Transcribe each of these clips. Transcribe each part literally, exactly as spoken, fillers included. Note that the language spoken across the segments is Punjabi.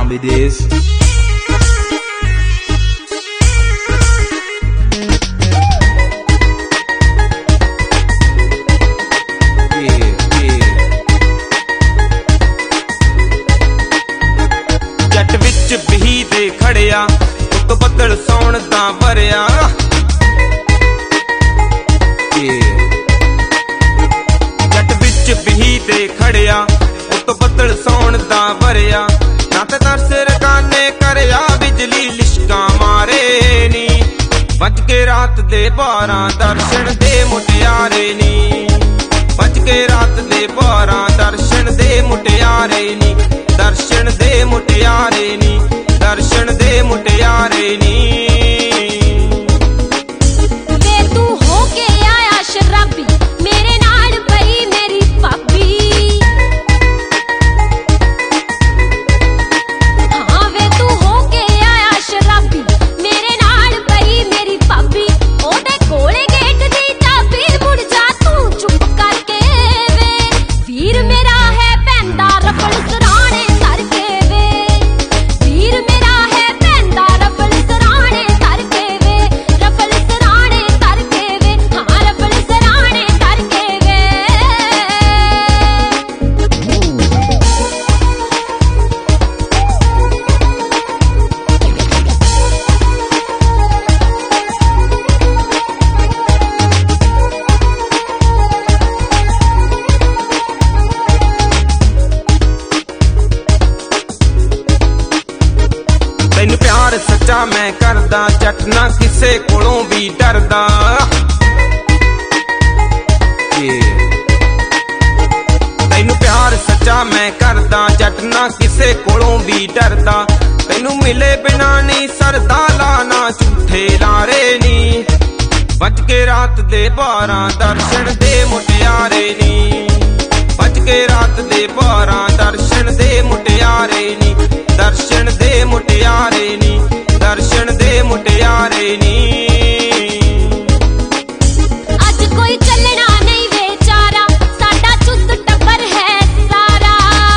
time it is. ਬਹੀ ਦੇ ਖੜਿਆ ਉੱਤ ਬੱਦਲ ਸੌਣ ਦਾ ਵਰਿਆ ਜੱਟ ਵਿੱਚ ਬਹੀ ਦੇ ਖੜਿਆ ਉੱਤ ਬੱਦਲ ਸੌਣ ਦਾ ਵਰਿਆ ਨਾ ਤੇ ਤਰਸ ਰਕਾਨੇ ਕਰਿਆ ਬਿਜਲੀ ਲਿਸ਼ਕਾਂ ਮਾਰੇ ਨੀ ਵੱਜ ਕੇ ਰਾਤ ਦੇ ਬਾਰਾਂ ਦਰਸ਼ਨ ਦੇ ਮੁਟਿਆਰੇ ਨੀ ਵੱਜ ਕੇ ਰਾਤ ਦੇ ਬਾਰਾਂ ਦਰਸ਼ਨ ਦੇ ਮੁਟਿਆਰੇ ਨੀ ਦਰਸ਼ਨ ਦੇ ਮੁਟਿਆਰੇ ਨੀ ਦਰਸ਼ਨ ਦੇ ਮੁਟਿਆਰੇ ਨੀ ਵੇ ਤੂੰ ਹੋ ਕੇ ਆਇਆ ਸ਼ਰਾਬੀ ਮੇਰੇ ਨਾਲ ਪਈ ਮੇਰੀ ਭਾਬੀ ਹਾਂ ਵੇ ਤੂੰ ਹੋ ਕੇ ਆਇਆ ਸ਼ਰਾਬੀ ਮੇਰੇ ਨਾਲ ਪਈ ਮੇਰੀ ਭਾਬੀ ਉਹਦੇ ਕੋਲੇ ਗੇਟ ਦੀ ਚਾਬੀ ਮੁੜ ਜਾ ਤੂੰ ਚੁੱਪ ਕਰਕੇ ਵੇ ਵੀਰ ਮੇਰਾ ਹੈ ਪੈਂਦਾ ਰਫਲ ਸਰਾਣੇ ਸਰ ਕੇ ਵੇ ਵੀਰ ਮੇਰਾ ਹੈ ਪੈਂਦਾ ਰਫਲ ਸਰਾਣੇ ਸਰ ਕੇ ਵੇ ਰਫਲ ਸਰਾਣੇ ਸਰ ਕੇ ਵੇ ਹਾਂ ਰਫਲ ਸਰਾਣੇ ਸਰ ਕੇ ਵੇ ਤੈਨੂੰ ਪਿਆਰ ਸੱਚਾ ਮੈਂ ਕਰਦਾ ਜੱਟ ਨਾ ਕਿਸੇ ਕੋਲੋਂ ਵੀ ਡਰਦਾ ਤੈਨੂੰ ਪਿਆਰ ਸੱਚਾ ਮੈਂ ਕਰਦਾ ਜੱਟ ਨਾ ਕਿਸੇ ਕੋਲੋਂ ਵੀ ਡਰਦਾ ਤੈਨੂੰ ਮਿਲੇ ਬਿਨਾ ਨਹੀਂ ਸਰਦਾ ਲਾਣਾ ਝੂਠੇ ਲਾਰੇ ਨੀ ਵੱਜ ਕੇ ਰਾਤ ਦੇ ਬਾਰਾਂ ਦਰਸ਼ਨ ਦੇ ਮੁਟਿਆਰੇ ਨੀ ਵੱਜ ਕੇ ਰਾਤ ਦੇ ਬਾਰਾਂ ਦਰਸ਼ਨ ਦੇ ਮੁਟਿਆਰੇ ਨੀ ਦਰਸ਼ਨ ਦੇ ਮੁਟਿਆਰੇ ਨੀ ਦਰਸ਼ਨ ਦੇ ਮੁਟਿਆਰੇ ਨੀ ਅੱਜ ਕੋਈ ਚੱਲਣਾ ਨਹੀਂ ਵੇਚਾਰਾ ਸਾਡਾ ਚੁੱਤ ਟੱਬਰ ਹੈ ਸਾਰਾ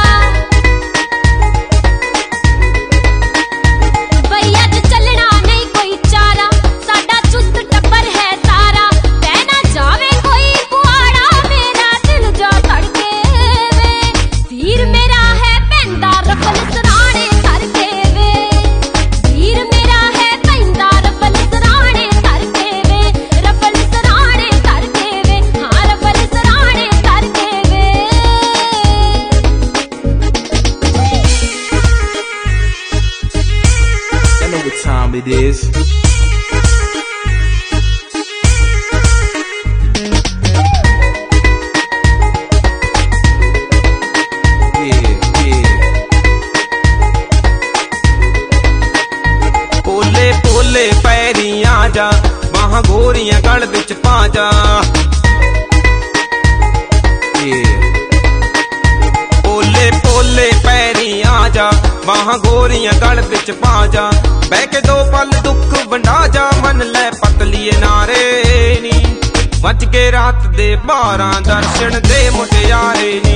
ਬਈ ਅੱਜ ਚੱਲਣਾ ਨਹੀਂ ਕੋਈ ਚਾਰਾ ਸਾਡਾ ਚੁੱਤ ਟੱਬਰ ਹੈ ਸਾਰਾ ਪੈ ਨਾ ਜਾਵੇ ਕੋਈ ਪੁਆੜਾ ਮੇਰਾ ਦਿਲ ਜਾ ਧੜਕੇ ਵੇ ਵੀਰ ਮੇਰਾ ਹੈ ਪੈਂਦਾ ਰਫਲ ਸਰਾਣੇ ਸਰ ਕੇ ਵੇ ਵੀਰ ਮੇਰਾ ਹੈ ਪੈਂਦਾ ਰਫਲ ਸਰਾਣੇ ਸਰ ਕੇ ਵੇ ਰਫਲ ਸਰਾਣੇ ਸਰ ਕੇ ਵੇ ਹਾਂ ਰਫਲ ਸਰਾਣੇ ਸਰ ਕੇ ਵੇ You know what time it is. ਪੋਲੇ ਪੋਲੇ ਪੈਰੀ ਆ ਜਾ ਬਾਹਾਂ ਗੋਰੀਆਂ ਗਲ ਵਿੱਚ ਪਾ ਜਾ ਪੋਲੇ ਪੋਲੇ ਪੈਰੀ ਆ ਜਾ ਬਾਹਾਂ ਗੋਰੀਆਂ ਗਲ ਵਿੱਚ ਪਾ ਜਾ ਬਹਿ ਕੇ ਦੋ ਪਲ ਦੁੱਖ ਵੰਡਾ ਜਾ ਮੰਨ ਲੈ ਪਤਲੀਏ ਨਾਰੇ ਨੀ ਵੱਜ ਕੇ ਰਾਤ ਦੇ ਬਾਰਾਂ ਦਰਸ਼ਨ ਦੇ ਮੁਟਿਆਰੇ ਨੀ